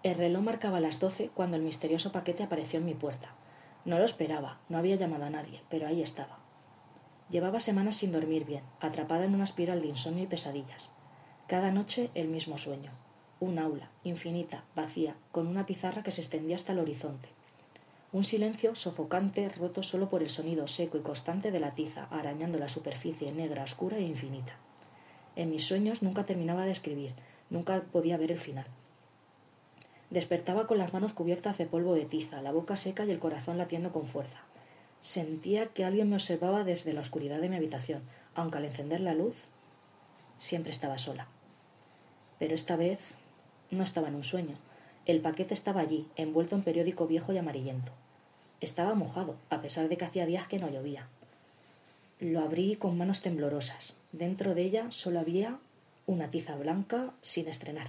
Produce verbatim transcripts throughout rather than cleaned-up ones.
El reloj marcaba las doce cuando el misterioso paquete apareció en mi puerta. No lo esperaba, no había llamado a nadie, pero ahí estaba. Llevaba semanas sin dormir bien, atrapada en una espiral de insomnio y pesadillas. Cada noche el mismo sueño. Un aula, infinita, vacía, con una pizarra que se extendía hasta el horizonte. Un silencio sofocante, roto solo por el sonido seco y constante de la tiza, arañando la superficie negra, oscura e infinita. En mis sueños nunca terminaba de escribir, nunca podía ver el final. Despertaba con las manos cubiertas de polvo de tiza, la boca seca y el corazón latiendo con fuerza. Sentía que alguien me observaba desde la oscuridad de mi habitación, aunque al encender la luz siempre estaba sola. Pero esta vez no estaba en un sueño. El paquete estaba allí, envuelto en periódico viejo y amarillento. Estaba mojado, a pesar de que hacía días que no llovía. Lo abrí con manos temblorosas. Dentro de ella solo había una tiza blanca sin estrenar.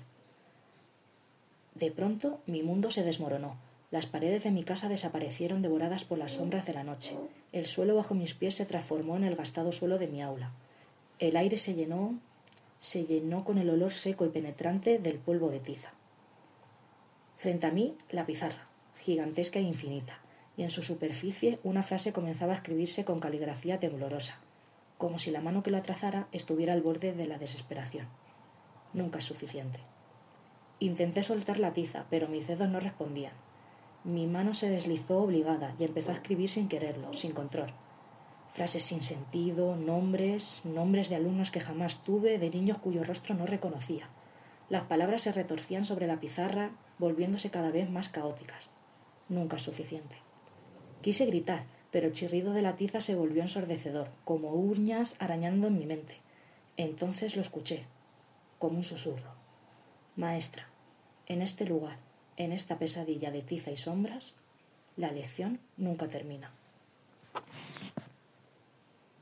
De pronto mi mundo se desmoronó. Las paredes de mi casa desaparecieron devoradas por las sombras de la noche. El suelo bajo mis pies se transformó en el gastado suelo de mi aula. El aire se llenó, se llenó con el olor seco y penetrante del polvo de tiza. Frente a mí, la pizarra, gigantesca e infinita, y en su superficie una frase comenzaba a escribirse con caligrafía temblorosa, como si la mano que la trazara estuviera al borde de la desesperación. Nunca es suficiente. Intenté soltar la tiza, pero mis dedos no respondían. Mi mano se deslizó obligada y empezó a escribir sin quererlo, sin control. Frases sin sentido, nombres, nombres de alumnos que jamás tuve, de niños cuyo rostro no reconocía. Las palabras se retorcían sobre la pizarra, volviéndose cada vez más caóticas. Nunca es suficiente. Quise gritar, pero el chirrido de la tiza se volvió ensordecedor, como uñas arañando en mi mente. Entonces lo escuché, como un susurro. Maestra, en este lugar, en esta pesadilla de tiza y sombras, la lección nunca termina.